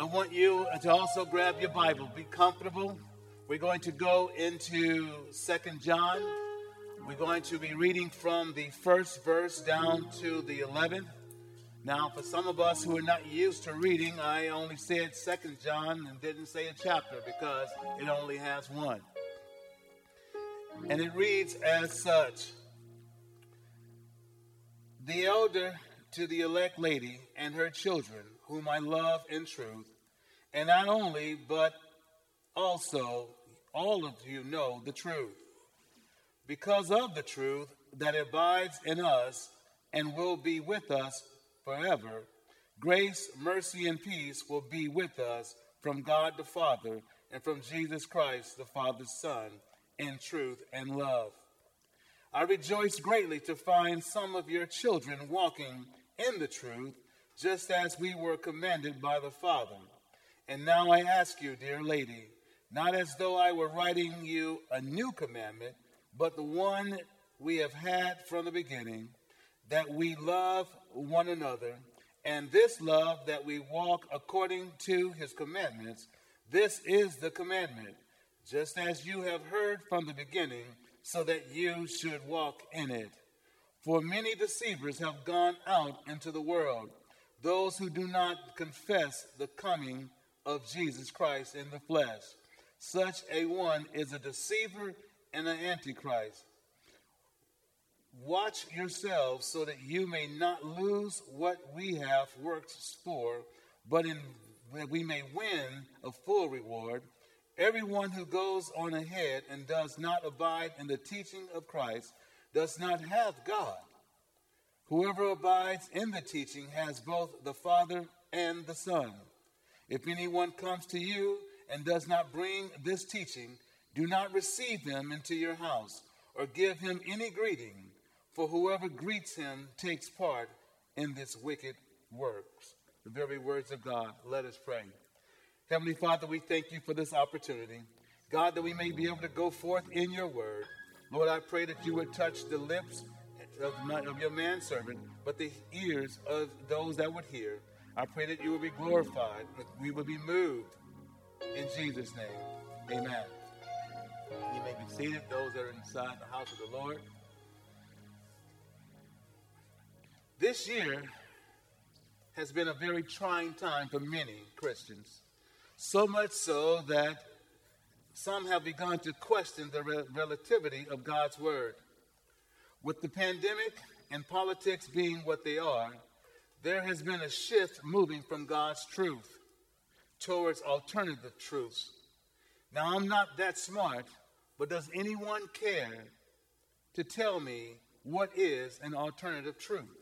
I want you to also grab your Bible. Be comfortable. We're going to go into 2 John. We're going to be reading from the first verse down to the 11th. Now, for some of us who are not used to reading, I only said 2 John and didn't say a chapter because it only has one. And it reads as such. The elder to the elect lady and her children, whom I love in truth, and not only, but also all of you know the truth. Because of the truth that abides in us and will be with us forever, grace, mercy, and peace will be with us from God the Father and from Jesus Christ, the Father's Son, in truth and love. I rejoice greatly to find some of your children walking in the truth, just as we were commanded by the Father. And now I ask you, dear lady, not as though I were writing you a new commandment, but the one we have had from the beginning, that we love one another, and this love that we walk according to his commandments, this is the commandment, just as you have heard from the beginning, so that you should walk in it. For many deceivers have gone out into the world, those who do not confess the coming of Jesus Christ in the flesh. Such a one is a deceiver and an antichrist. Watch yourselves so that you may not lose what we have worked for, but that we may win a full reward. Everyone who goes on ahead and does not abide in the teaching of Christ does not have God. Whoever abides in the teaching has both the Father and the Son. If anyone comes to you and does not bring this teaching, do not receive him into your house or give him any greeting, for whoever greets him takes part in this wicked works. The very words of God. Let us pray. Heavenly Father, we thank you for this opportunity. God, that we may be able to go forth in your word. Lord, I pray that you would touch the lips of your manservant, but the ears of those that would hear. I pray that you would be glorified, that we would be moved. In Jesus' name, amen. You may be seated, those that are inside the house of the Lord. This year has been a very trying time for many Christians. So much so that some have begun to question the relativity of God's word. With the pandemic and politics being what they are, there has been a shift moving from God's truth towards alternative truths. Now, I'm not that smart, but does anyone care to tell me what is an alternative truth?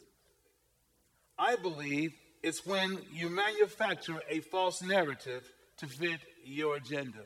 I believe it's when you manufacture a false narrative to fit your agenda.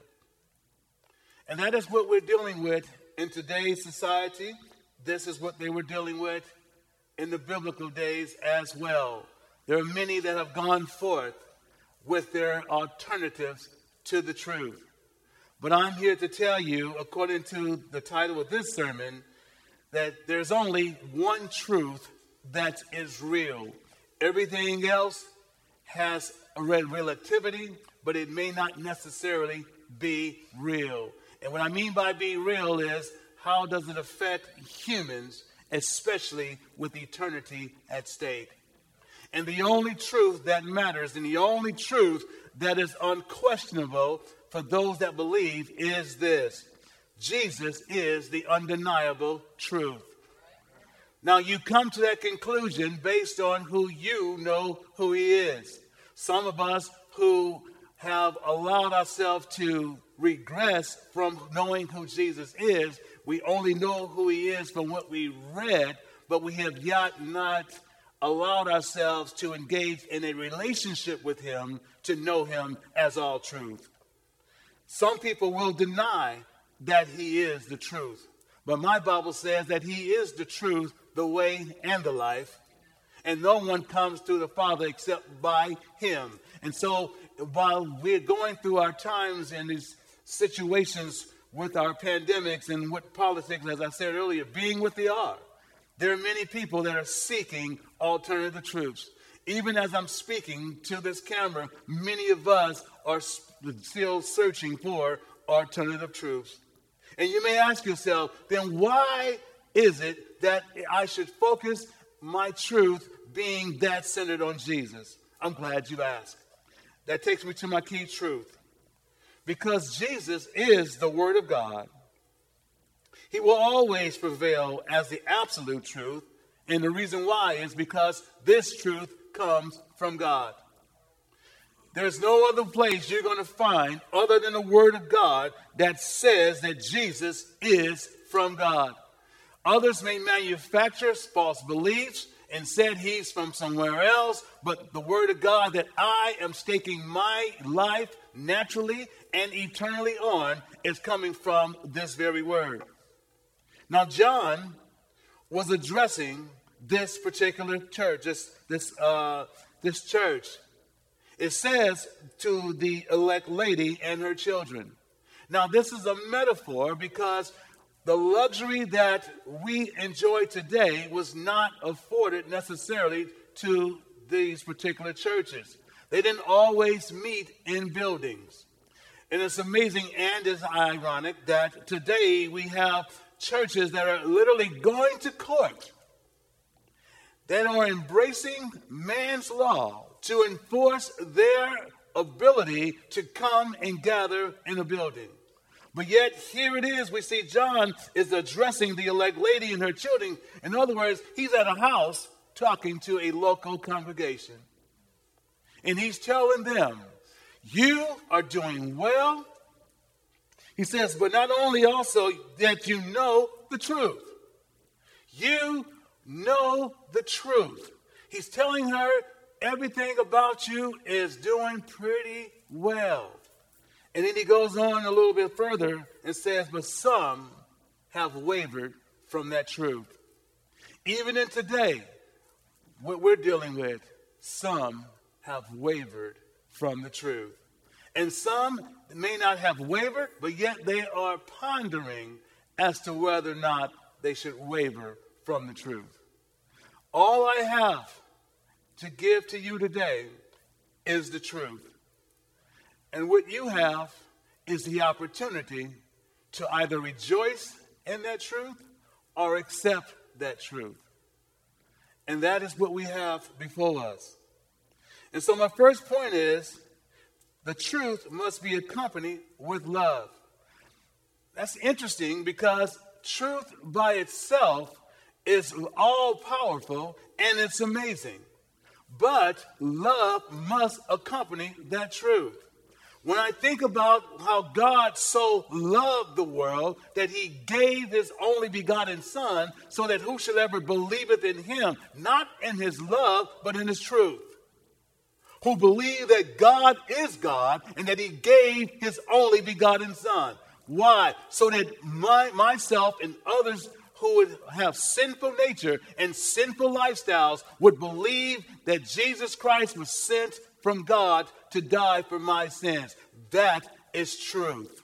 And that is what we're dealing with in today's society. This is what they were dealing with in the biblical days as well. There are many that have gone forth with their alternatives to the truth. But I'm here to tell you, according to the title of this sermon, that there's only one truth that is real. Everything else has a relativity, but it may not necessarily be real. And what I mean by be real is, how does it affect humans, especially with eternity at stake? And the only truth that matters, and the only truth that is unquestionable for those that believe, is this: Jesus is the undeniable truth. Now, you come to that conclusion based on who you know who he is. Some of us who have allowed ourselves to regress from knowing who Jesus is, we only know who he is from what we read, but we have yet not allowed ourselves to engage in a relationship with him to know him as all truth. Some people will deny that he is the truth, but my Bible says that he is the truth, the way, and the life, and no one comes to the Father except by him. And so while we're going through our times and these situations with our pandemics and with politics, as I said earlier, being what they are, there are many people that are seeking alternative truths. Even as I'm speaking to this camera, many of us are still searching for alternative truths. And you may ask yourself, then why is it that I should focus my truth being that centered on Jesus? I'm glad you asked. That takes me to my key truth. Because Jesus is the Word of God, He will always prevail as the absolute truth. And the reason why is because this truth comes from God. There's no other place you're going to find other than the Word of God that says that Jesus is from God. Others may manufacture false beliefs and said he's from somewhere else, but the Word of God that I am staking my life naturally and eternally on is coming from this very Word. Now, John was addressing this particular church, this church. It says to the elect lady and her children. Now, this is a metaphor because the luxury that we enjoy today was not afforded necessarily to these particular churches. They didn't always meet in buildings. And it's amazing and it's ironic that today we have churches that are literally going to court, that are embracing man's law to enforce their ability to come and gather in a building. But yet, here it is, we see John is addressing the elect lady and her children. In other words, he's at a house talking to a local congregation. And he's telling them, you are doing well. He says, but not only also that you know the truth. You know the truth. He's telling her everything about you is doing pretty well. And then he goes on a little bit further and says, but some have wavered from that truth. Even in today, what we're dealing with, some have wavered from the truth. And some may not have wavered, but yet they are pondering as to whether or not they should waver from the truth. All I have to give to you today is the truth. And what you have is the opportunity to either rejoice in that truth or accept that truth. And that is what we have before us. And so my first point is, the truth must be accompanied with love. That's interesting because truth by itself is all powerful and it's amazing. But love must accompany that truth. When I think about how God so loved the world that he gave his only begotten Son so that whosoever believeth in him, not in his love, but in his truth, who believe that God is God and that he gave his only begotten Son. Why? So that myself and others who would have sinful nature and sinful lifestyles would believe that Jesus Christ was sent from God to die for my sins. That is truth.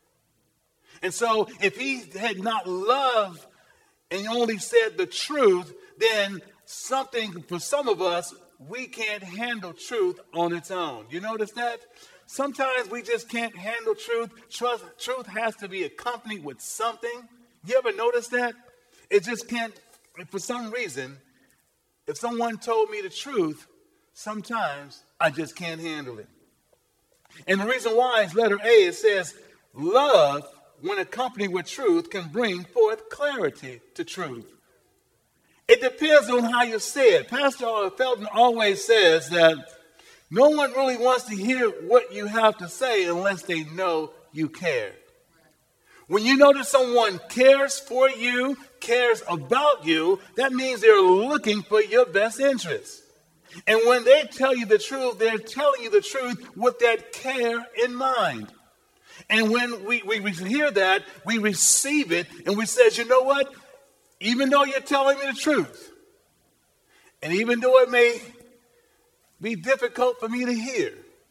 And so if he had not loved and only said the truth, then something for some of us, we can't handle truth on its own. You notice that? Sometimes we just can't handle truth. Truth has to be accompanied with something. You ever notice that? It just can't, for some reason, if someone told me the truth, sometimes I just can't handle it. And the reason why is letter A. It says, love, when accompanied with truth, can bring forth clarity to truth. It depends on how you say it. Pastor Felton always says that no one really wants to hear what you have to say unless they know you care. When you know that someone cares for you, cares about you, that means they're looking for your best interest. And when they tell you the truth, they're telling you the truth with that care in mind. And when we hear that, we receive it, and we say, you know what? Even though you're telling me the truth, and even though it may be difficult for me to hear,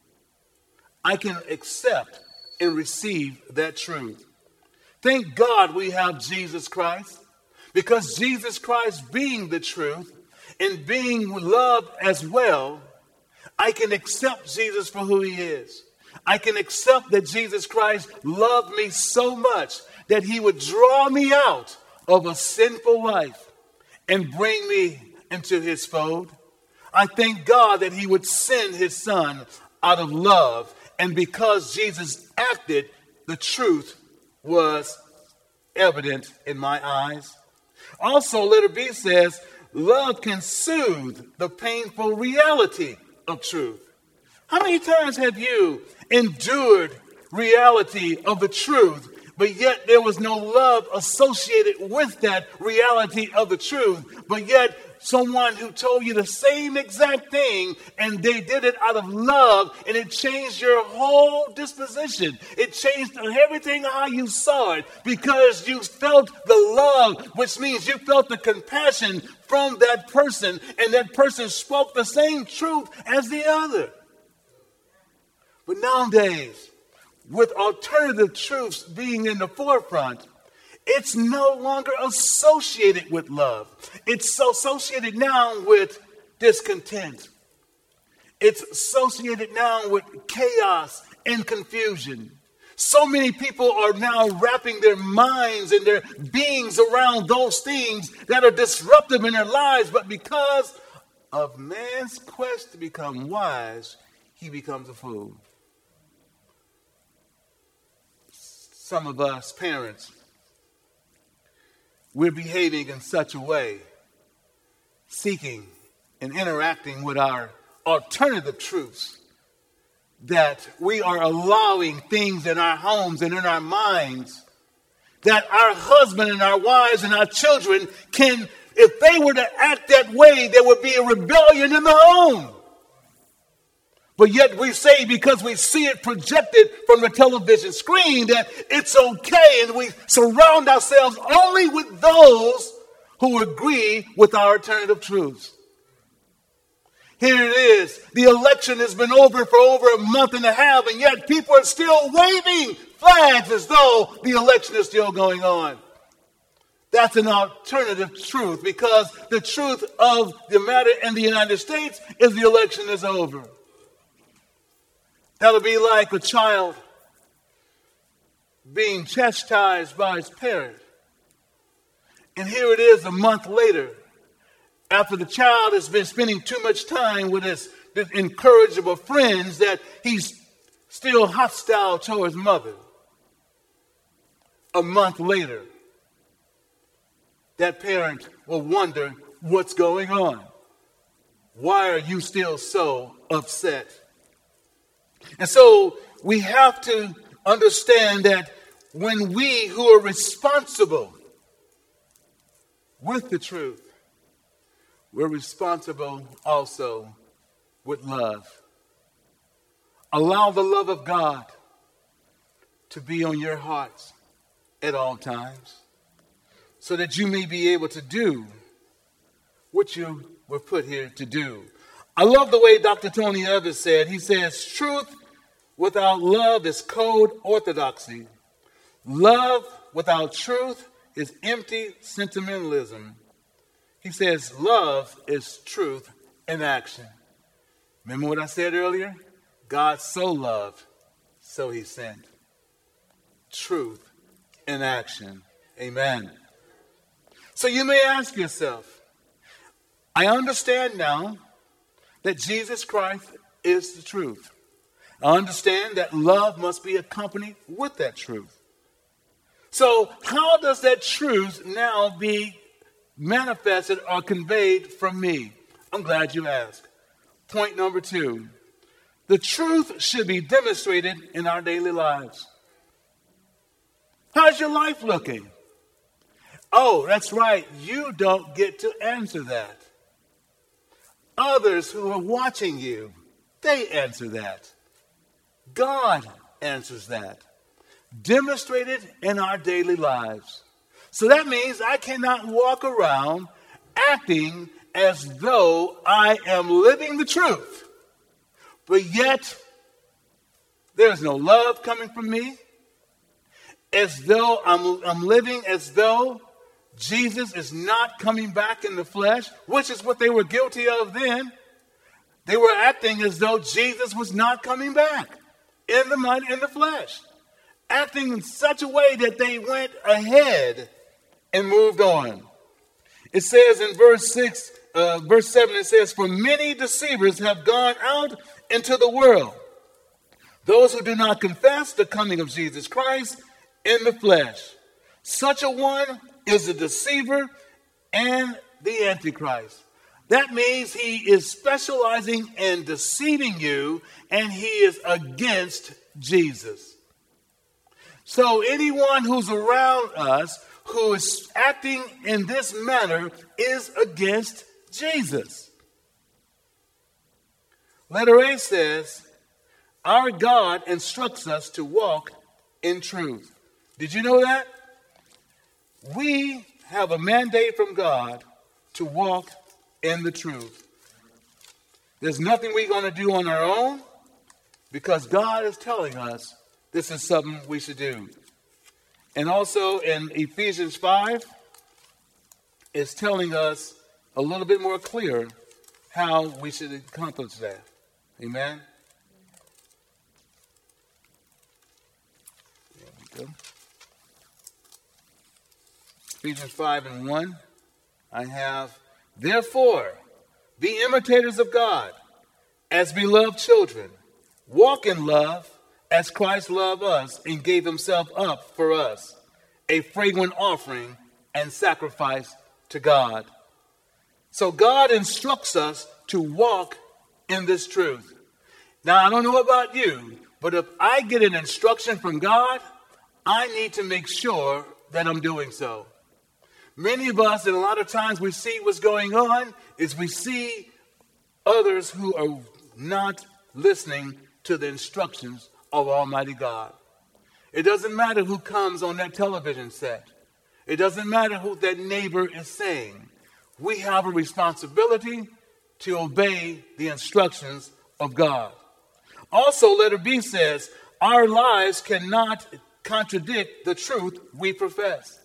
I can accept and receive that truth. Thank God we have Jesus Christ, because Jesus Christ being the truth in being loved as well, I can accept Jesus for who he is. I can accept that Jesus Christ loved me so much that he would draw me out of a sinful life and bring me into his fold. I thank God that he would send his son out of love. And because Jesus acted, the truth was evident in my eyes. Also, letter B says, love can soothe the painful reality of truth. How many times have you endured reality of the truth, but yet there was no love associated with that reality of the truth, but yet someone who told you the same exact thing and they did it out of love and it changed your whole disposition. It changed everything how you saw it because you felt the love, which means you felt the compassion from that person and that person spoke the same truth as the other. But nowadays, with alternative truths being in the forefront, it's no longer associated with love. It's associated now with discontent. It's associated now with chaos and confusion. So many people are now wrapping their minds and their beings around those things that are disruptive in their lives. But because of man's quest to become wise, he becomes a fool. Some of us parents, we're behaving in such a way, seeking and interacting with our alternative truths, that we are allowing things in our homes and in our minds that our husband and our wives and our children can, if they were to act that way, there would be a rebellion in the home. But yet we say because we see it projected from the television screen that it's okay, and we surround ourselves only with those who agree with our alternative truths. Here it is. The election has been over for over a month and a half, and yet people are still waving flags as though the election is still going on. That's an alternative truth, because the truth of the matter in the United States is the election is over. That'll be like a child being chastised by his parent. And here it is a month later, after the child has been spending too much time with his incorrigible friends, that he's still hostile towards mother. A month later, that parent will wonder what's going on. Why are you still so upset? And so we have to understand that when we who are responsible with the truth, we're responsible also with love. Allow the love of God to be on your hearts at all times, so that you may be able to do what you were put here to do. I love the way Dr. Tony Evans said. He says, truth without love is cold orthodoxy. Love without truth is empty sentimentalism. He says, love is truth in action. Remember what I said earlier? God so loved, so he sent. Truth in action. Amen. So you may ask yourself, I understand now that Jesus Christ is the truth. I understand that love must be accompanied with that truth. So how does that truth now be manifested or conveyed from me? I'm glad you asked. Point number 2. The truth should be demonstrated in our daily lives. How's your life looking? Oh, that's right. You don't get to answer that. Others who are watching you, they answer that. God answers that. Demonstrated in our daily lives. So that means I cannot walk around acting as though I am living the truth, but yet there's no love coming from me, as though I'm living as though Jesus is not coming back in the flesh, which is what they were guilty of then. They were acting as though Jesus was not coming back in the flesh, acting in such a way that they went ahead and moved on. It says in verse 7, it says, "For many deceivers have gone out into the world, those who do not confess the coming of Jesus Christ in the flesh. Such a one is a deceiver and the Antichrist." That means he is specializing in deceiving you, and he is against Jesus. So anyone who's around us who is acting in this manner is against Jesus. Letter A says, our God instructs us to walk in truth. Did you know that? We have a mandate from God to walk in the truth. There's nothing we're going to do on our own, because God is telling us this is something we should do. And also in Ephesians 5, it's telling us a little bit more clear how we should accomplish that. Amen? There we go. Ephesians 5:1, I have, "Therefore, be imitators of God, as beloved children. Walk in love, as Christ loved us and gave himself up for us, a fragrant offering and sacrifice to God." So God instructs us to walk in this truth. Now, I don't know about you, but if I get an instruction from God, I need to make sure that I'm doing so. Many of us, and a lot of times we see what's going on, is we see others who are not listening to the instructions of Almighty God. It doesn't matter who comes on that television set. It doesn't matter who that neighbor is saying. We have a responsibility to obey the instructions of God. Also, letter B says, our lives cannot contradict the truth we profess.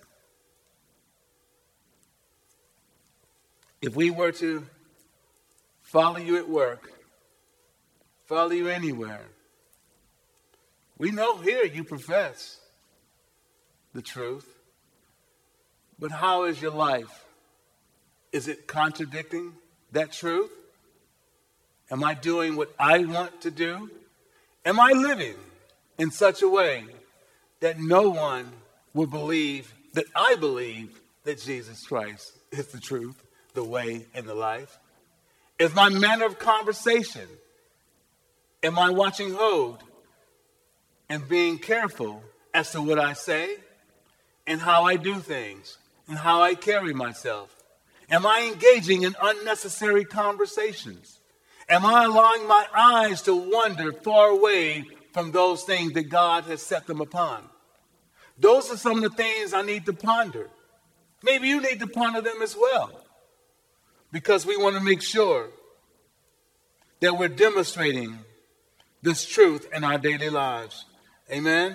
If we were to follow you at work, follow you anywhere, we know here you profess the truth, but how is your life? Is it contradicting that truth? Am I doing what I want to do? Am I living in such a way that no one will believe that I believe that Jesus Christ is the truth, the way, and the life? Is my manner of conversation, am I watching hold and being careful as to what I say and how I do things and how I carry myself? Am I engaging in unnecessary conversations? Am I allowing my eyes to wander far away from those things that God has set them upon? Those are some of the things I need to ponder. Maybe you need to ponder them as well, because we want to make sure that we're demonstrating this truth in our daily lives. Amen?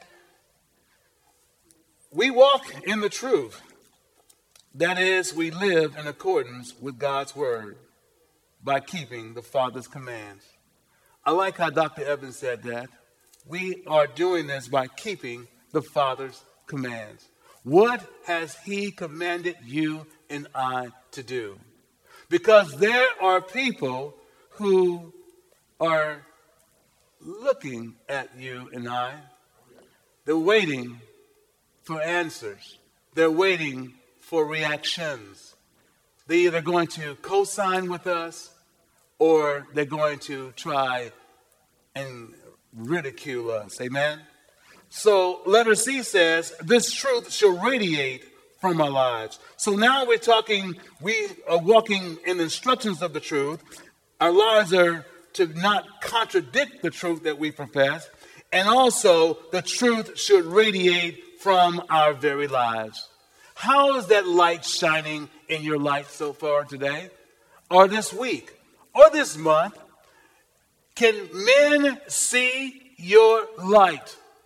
We walk in the truth. That is, we live in accordance with God's word by keeping the Father's commands. I like how Dr. Evans said that. We are doing this by keeping the Father's commands. What has he commanded you and I to do? Because there are people who are looking at you and I. They're waiting for answers. They're waiting for reactions. They're either going to co-sign with us, or they're going to try and ridicule us. Amen? So letter C says, this truth shall radiate from our lives. So now we are walking in the instructions of the truth. Our lives are to not contradict the truth that we profess. And also, the truth should radiate from our very lives. How is that light shining in your life so far today, or this week, or this month? Can men see your light?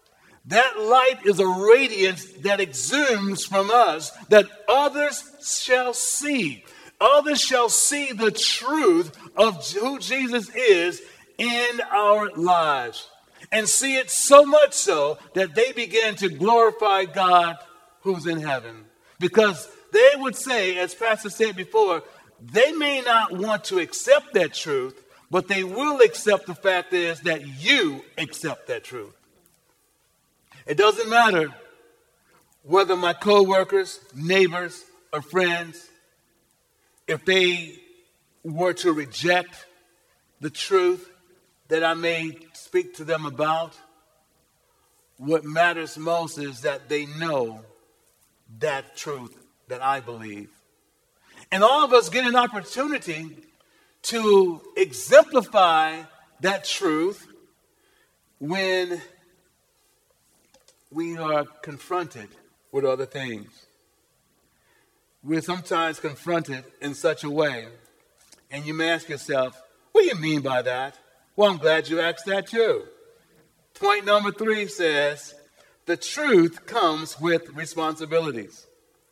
That light is a radiance that exudes from us that others shall see. Others shall see the truth of who Jesus is in our lives. And see it so much so that they begin to glorify God who's in heaven. Because they would say, as Pastor said before, they may not want to accept that truth, but they will accept the fact is that you accept that truth. It doesn't matter whether my co-workers, neighbors, or friends, if they were to reject the truth that I may speak to them about. What matters most is that they know that truth that I believe. And all of us get an opportunity to exemplify that truth when we are confronted with other things. We're sometimes confronted in such a way, and you may ask yourself, what do you mean by that? Well, I'm glad you asked that too. Point number 3 says, the truth comes with responsibilities.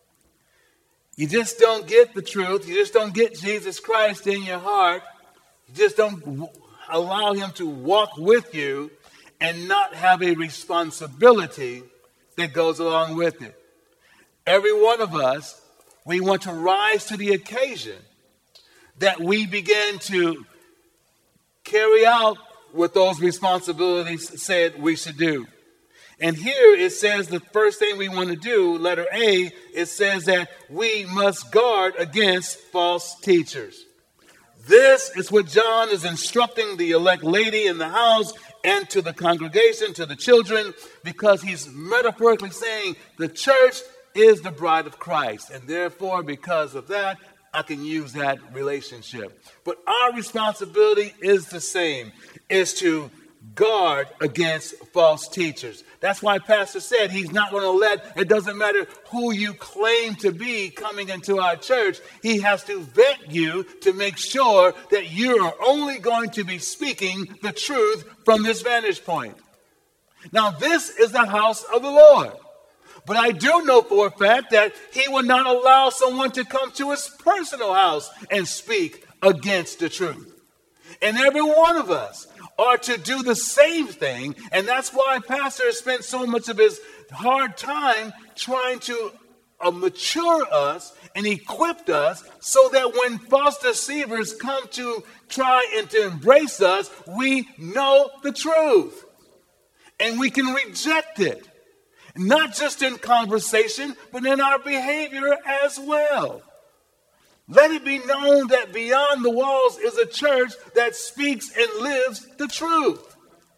You just don't get the truth. You just don't get Jesus Christ in your heart. You just don't allow him to walk with you and not have a responsibility that goes along with it. Every one of us, we want to rise to the occasion that we begin to carry out what those responsibilities said we should do. And here it says the first thing we want to do, letter A, it says that we must guard against false teachers. This is what John is instructing the elect lady in the house and to the congregation, to the children, because he's metaphorically saying the church is the bride of Christ. And therefore, because of that, I can use that relationship. But our responsibility is the same, is to guard against false teachers. That's why Pastor said he's not going to let, it doesn't matter who you claim to be coming into our church, he has to vet you to make sure that you are only going to be speaking the truth from this vantage point. Now, this is the house of the Lord. But I do know for a fact that he will not allow someone to come to his personal house and speak against the truth. And every one of us are to do the same thing. And that's why Pastor has spent so much of his hard time trying to mature us and equip us so that when false deceivers come to try and to embrace us, we know the truth. And we can reject it. Not just in conversation, but in our behavior as well. Let it be known that beyond the walls is a church that speaks and lives the truth.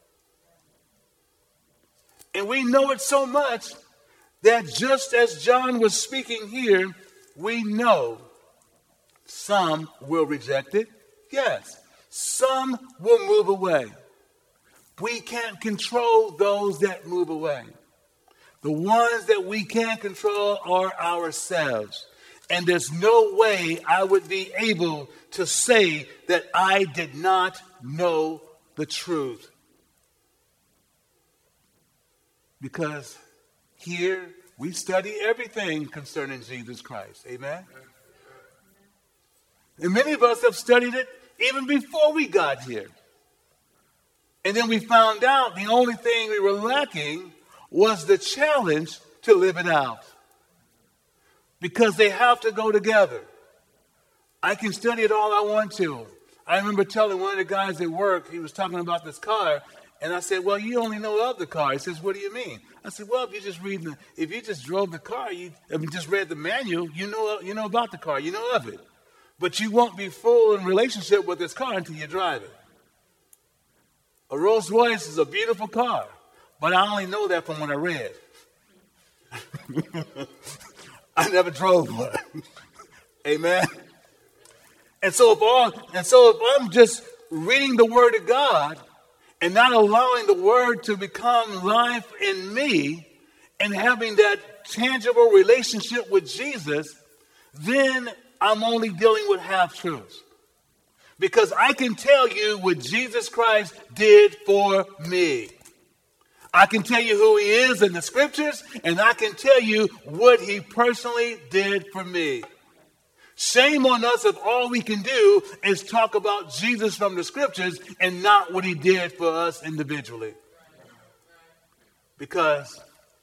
And we know it so much that just as John was speaking here, we know some will reject it. Yes, some will move away. We can't control those that move away. The ones that we can control are ourselves. And there's no way I would be able to say that I did not know the truth. Because here we study everything concerning Jesus Christ. Amen? And many of us have studied it even before we got here. And then we found out the only thing we were lacking was the challenge to live it out. Because they have to go together. I can study it all I want to. I remember telling one of the guys at work, he was talking about this car, and I said, well, you only know of the car. He says, what do you mean? I said, well, if you just drove the car, just read the manual, you know about the car, you know of it. But you won't be full in relationship with this car until you drive it. A Rolls Royce is a beautiful car. But I only know that from what I read. I never drove one. Amen. And so if I'm just reading the Word of God and not allowing the Word to become life in me and having that tangible relationship with Jesus, then I'm only dealing with half-truths. Because I can tell you what Jesus Christ did for me. I can tell you who he is in the scriptures, and I can tell you what he personally did for me. Shame on us if all we can do is talk about Jesus from the scriptures and not what he did for us individually. Because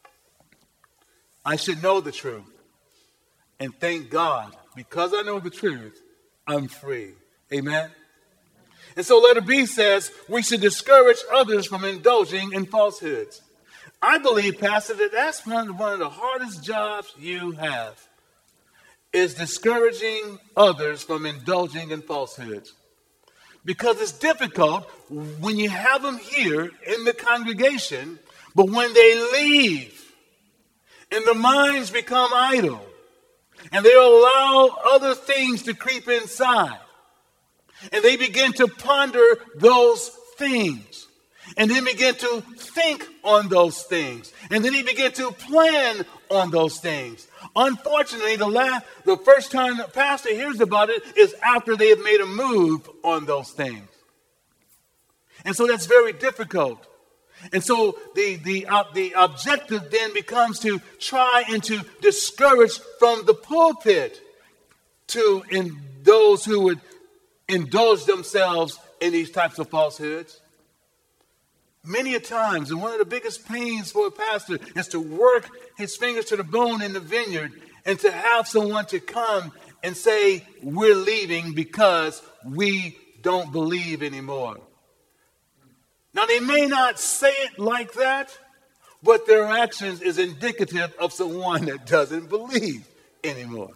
I should know the truth. And thank God, because I know the truth, I'm free. Amen? And so letter B says we should discourage others from indulging in falsehoods. I believe, Pastor, that that's one of the hardest jobs you have, is discouraging others from indulging in falsehoods. Because it's difficult when you have them here in the congregation, but when they leave and their minds become idle and they allow other things to creep inside and they begin to ponder those things and then begin to think on those things and then they begin to plan on those things. Unfortunately, the first time the pastor hears about it is after they have made a move on those things. And so that's very difficult. And so the objective then becomes to try and to discourage from the pulpit in those who would indulge themselves in these types of falsehoods. Many a times, and one of the biggest pains for a pastor is to work his fingers to the bone in the vineyard and to have someone to come and say, we're leaving because we don't believe anymore. Now, they may not say it like that, but their actions is indicative of someone that doesn't believe anymore.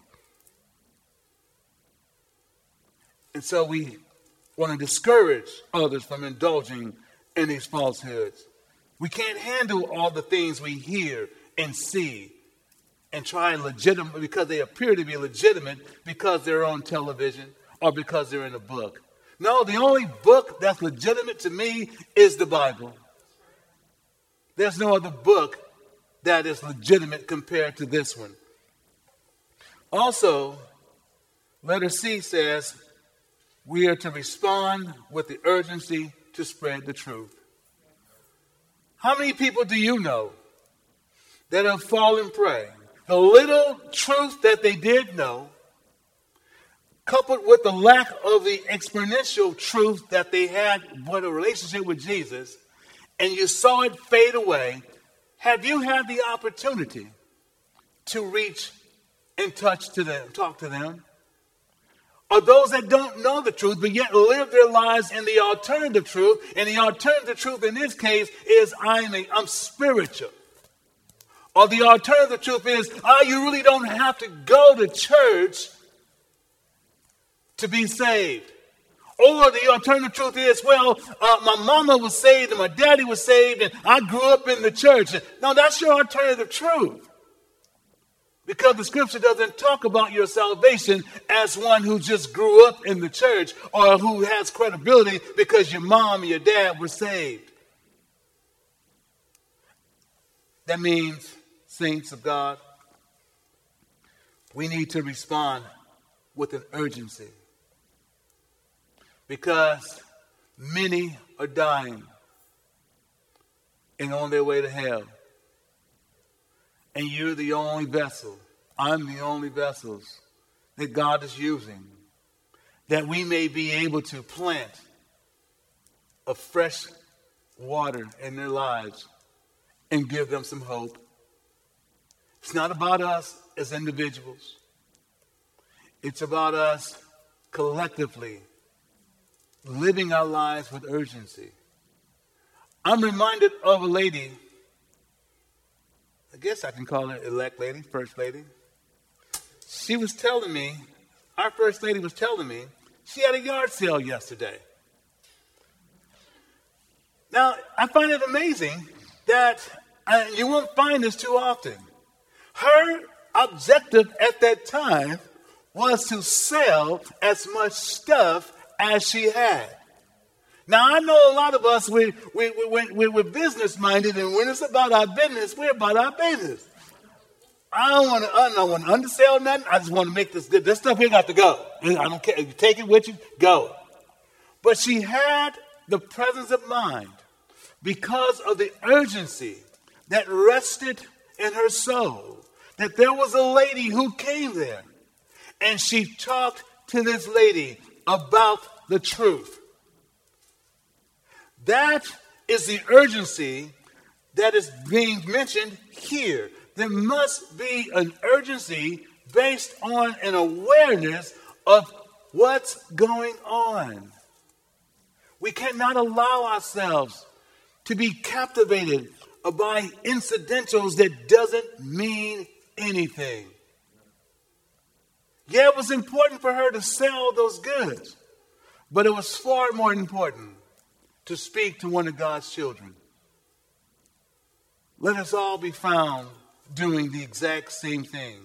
And so we want to discourage others from indulging in these falsehoods. We can't handle all the things we hear and see and try and legitimate because they appear to be legitimate because they're on television or because they're in a book. No, the only book that's legitimate to me is the Bible. There's no other book that is legitimate compared to this one. Also, letter C says we are to respond with the urgency to spread the truth. How many people do you know that have fallen prey? The little truth that they did know, coupled with the lack of the exponential truth that they had with a relationship with Jesus, and you saw it fade away. Have you had the opportunity to reach and talk to them? Or those that don't know the truth, but yet live their lives in the alternative truth. And the alternative truth in this case is I'm spiritual. Or the alternative truth is, you really don't have to go to church to be saved. Or the alternative truth is, my mama was saved and my daddy was saved and I grew up in the church. No, that's your alternative truth. Because the scripture doesn't talk about your salvation as one who just grew up in the church or who has credibility because your mom and your dad were saved. That means, saints of God, we need to respond with an urgency. Because many are dying and on their way to hell. And you're the only vessel, I'm the only vessels that God is using, that we may be able to plant a fresh water in their lives and give them some hope. It's not about us as individuals. It's about us collectively living our lives with urgency. I'm reminded of a lady, I guess I can call her elect lady, first lady. She was telling me, our first lady was telling me, she had a yard sale yesterday. Now, I find it amazing that you won't find this too often. Her objective at that time was to sell as much stuff as she had. Now, I know a lot of us, we're business-minded, and when it's about our business, we're about our business. I don't want to undersell nothing. I just want to make this good. This stuff here got to go. I don't care. You take it with you, go. But she had the presence of mind because of the urgency that rested in her soul, that there was a lady who came there, and she talked to this lady about the truth. That is the urgency that is being mentioned here. There must be an urgency based on an awareness of what's going on. We cannot allow ourselves to be captivated by incidentals that doesn't mean anything. Yeah, it was important for her to sell those goods, but it was far more important to speak to one of God's children. Let us all be found doing the exact same thing.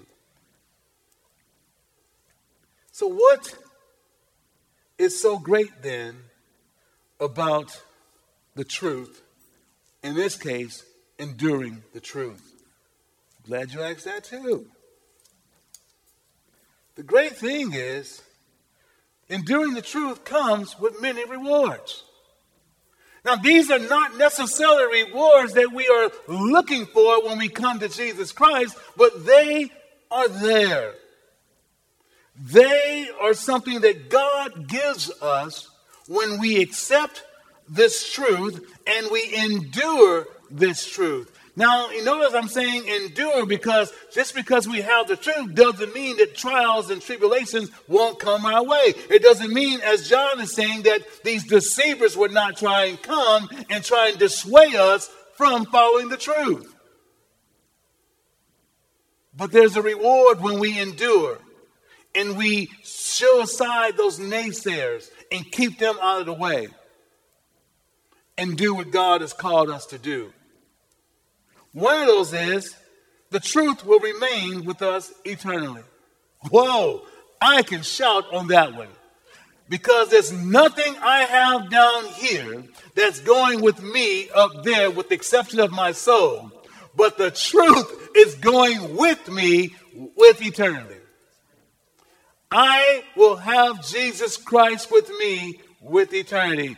So what is so great then about the truth? In this case, enduring the truth. Glad you asked that too. The great thing is, enduring the truth comes with many rewards. Now, these are not necessarily rewards that we are looking for when we come to Jesus Christ, but they are there. They are something that God gives us when we accept this truth and we endure this truth. Now, you notice I'm saying endure because just because we have the truth doesn't mean that trials and tribulations won't come our way. It doesn't mean, as John is saying, that these deceivers would not try and come and try and dissuade us from following the truth. But there's a reward when we endure and we show aside those naysayers and keep them out of the way and do what God has called us to do. One of those is the truth will remain with us eternally. Whoa, I can shout on that one. Because there's nothing I have down here that's going with me up there with the exception of my soul. But the truth is going with me with eternity. I will have Jesus Christ with me with eternity.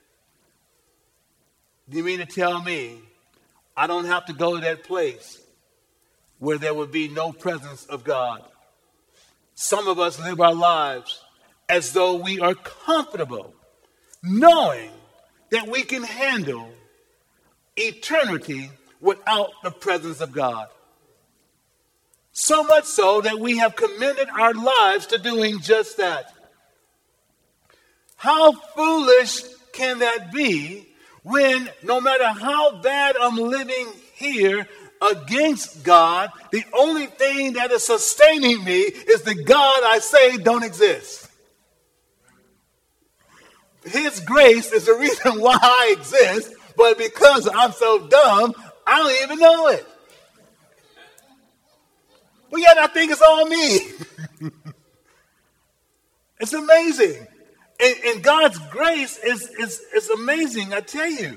Do you mean to tell me I don't have to go to that place where there would be no presence of God? Some of us live our lives as though we are comfortable, knowing that we can handle eternity without the presence of God. So much so that we have committed our lives to doing just that. How foolish can that be when no matter how bad I'm living here against God, the only thing that is sustaining me is the God I say don't exist. His grace is the reason why I exist, but because I'm so dumb, I don't even know it. But yet I think it's all me. It's amazing. And God's grace is amazing, I tell you.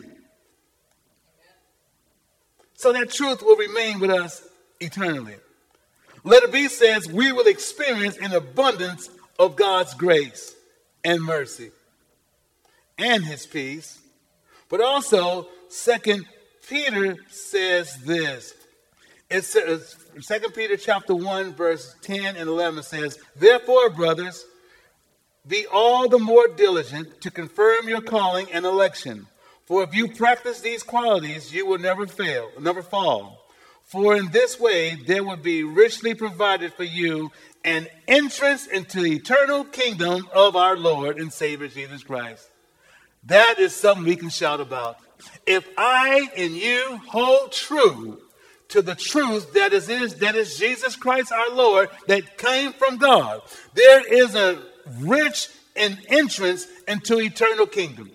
So that truth will remain with us eternally. Letter B says we will experience an abundance of God's grace and mercy and his peace. But also, 2 Peter says this. It says, 2 Peter chapter 1, verse 10 and 11 says, "Therefore, brothers, be all the more diligent to confirm your calling and election. For if you practice these qualities, you will never fall. For in this way, there will be richly provided for you an entrance into the eternal kingdom of our Lord and Savior Jesus Christ." That is something we can shout about. If I and you hold true to the truth that is Jesus Christ our Lord, that came from God, there is a rich an entrance into eternal kingdom.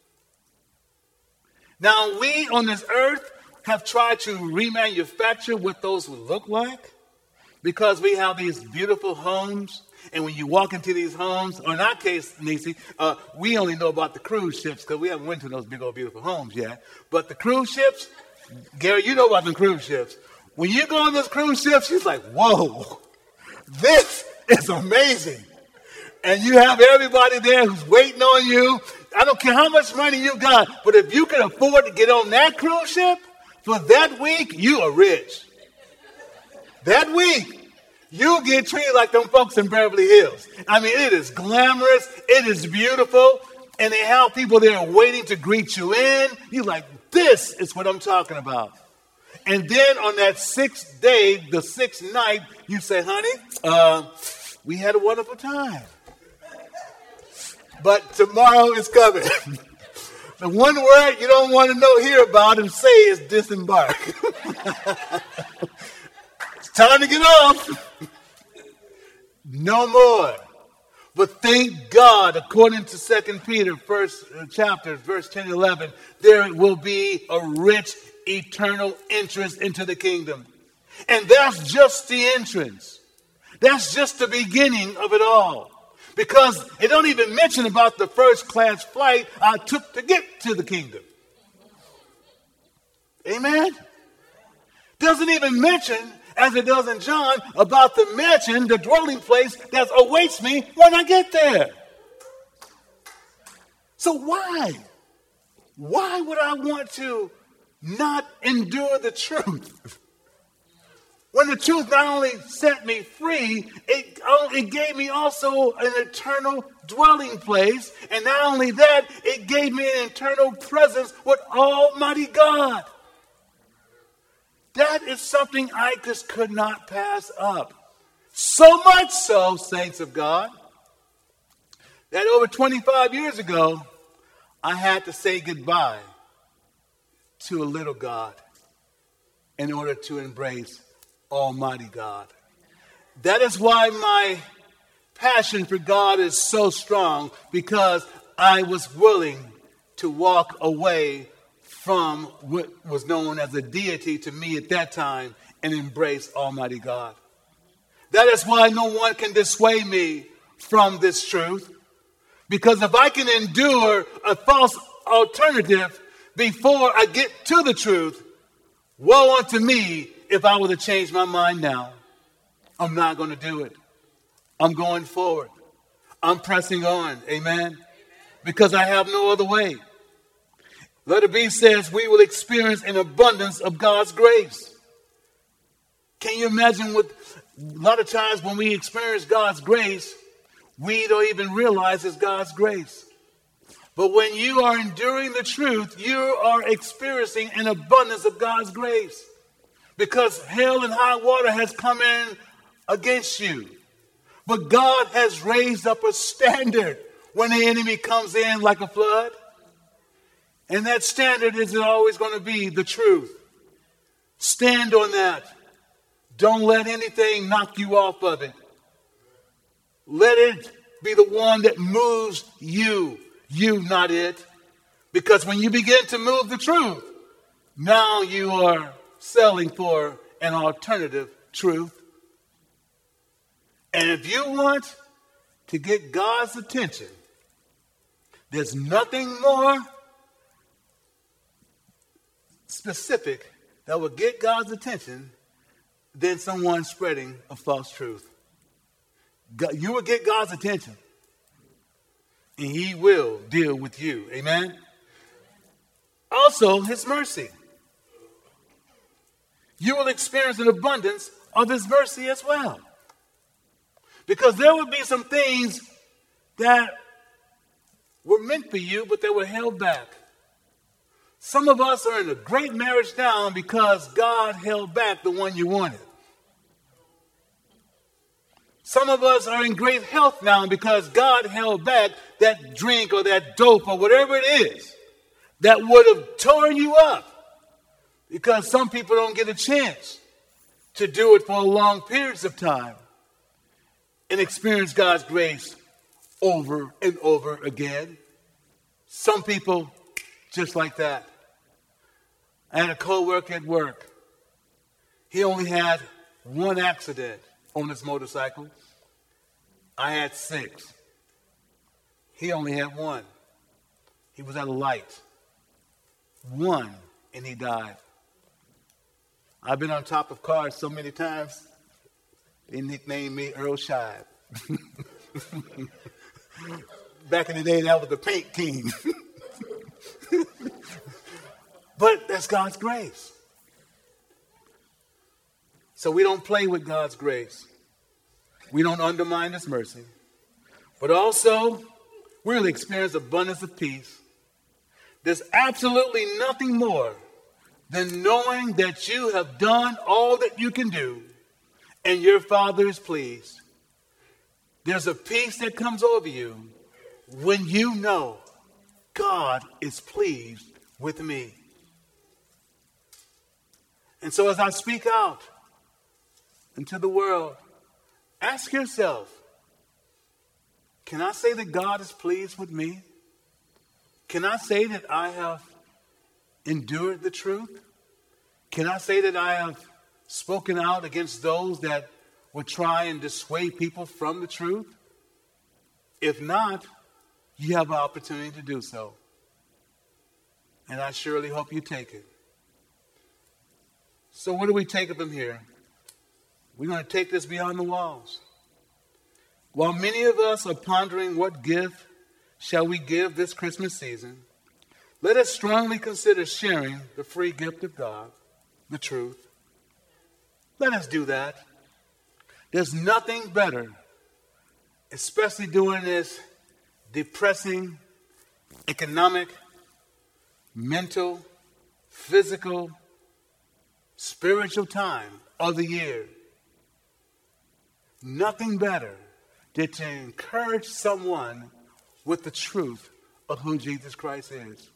Now, we on this earth have tried to remanufacture what those would look like because we have these beautiful homes. And when you walk into these homes, or in our case, Nisi, we only know about the cruise ships because we haven't went to those big old beautiful homes yet. But the cruise ships, Gary, you know about the cruise ships. When you go on those cruise ships, it's like, whoa, this is amazing. And you have everybody there who's waiting on you. I don't care how much money you got, but if you can afford to get on that cruise ship for that week, you are rich. That week, you get treated like them folks in Beverly Hills. I mean, it is glamorous. It is beautiful. And they have people there waiting to greet you in. You're like, this is what I'm talking about. And then on that sixth day, the sixth night, you say, honey, we had a wonderful time. But tomorrow is coming. The one word you don't want to hear about and say is disembark. It's time to get off. No more. But thank God, according to 2 Peter, first chapter, verse 10 and 11, there will be a rich, eternal entrance into the kingdom. And that's just the entrance. That's just the beginning of it all. Because it don't even mention about the first class flight I took to get to the kingdom. Amen? Doesn't even mention, as it does in John, about the mansion, the dwelling place that awaits me when I get there. So why? Why would I want to not endure the truth? When the truth not only set me free, it gave me also an eternal dwelling place. And not only that, it gave me an eternal presence with Almighty God. That is something I just could not pass up. So much so, saints of God, that over 25 years ago, I had to say goodbye to a little God in order to embrace Almighty God. That is why my passion for God is so strong, because I was willing to walk away from what was known as a deity to me at that time and embrace Almighty God. That is why no one can dissuade me from this truth, because if I can endure a false alternative before I get to the truth, woe unto me if I were to change my mind now. I'm not going to do it. I'm going forward. I'm pressing on. Amen. Because I have no other way. Letter B says we will experience an abundance of God's grace. Can you imagine what a lot of times when we experience God's grace, we don't even realize it's God's grace. But when you are enduring the truth, you are experiencing an abundance of God's grace. Because hell and high water has come in against you. But God has raised up a standard when the enemy comes in like a flood. And that standard is always going to be the truth. Stand on that. Don't let anything knock you off of it. Let it be the one that moves you, not it. Because when you begin to move the truth, now you are selling for an alternative truth. And if you want to get God's attention, there's nothing more specific that will get God's attention than someone spreading a false truth. You will get God's attention, and He will deal with you. Amen? Also, His mercy. You will experience an abundance of His mercy as well. Because there will be some things that were meant for you, but they were held back. Some of us are in a great marriage now because God held back the one you wanted. Some of us are in great health now because God held back that drink or that dope or whatever it is that would have torn you up. Because some people don't get a chance to do it for long periods of time and experience God's grace over and over again. Some people just like that. I had a co-worker at work. He only had one accident on his motorcycle. I had 6. He only had 1. He was at a light. 1, and he died. I've been on top of cars so many times, they nicknamed me Earl Shive. back in the day, that was the paint team. But that's God's grace. So we don't play with God's grace. We don't undermine His mercy. But also, we'll experience abundance of peace. There's absolutely nothing more than knowing that you have done all that you can do and your Father is pleased. There's a peace that comes over you when you know God is pleased with me. And so as I speak out into the world, ask yourself, can I say that God is pleased with me? Can I say that I have endured the truth? Can I say that I have spoken out against those that would try and dissuade people from the truth? If not, you have an opportunity to do so. And I surely hope you take it. So what do we take from here? We're going to take this beyond the walls. While many of us are pondering what gift shall we give this Christmas season, let us strongly consider sharing the free gift of God, the truth. Let us do that. There's nothing better, especially during this depressing economic, mental, physical, spiritual time of the year. Nothing better than to encourage someone with the truth of who Jesus Christ is.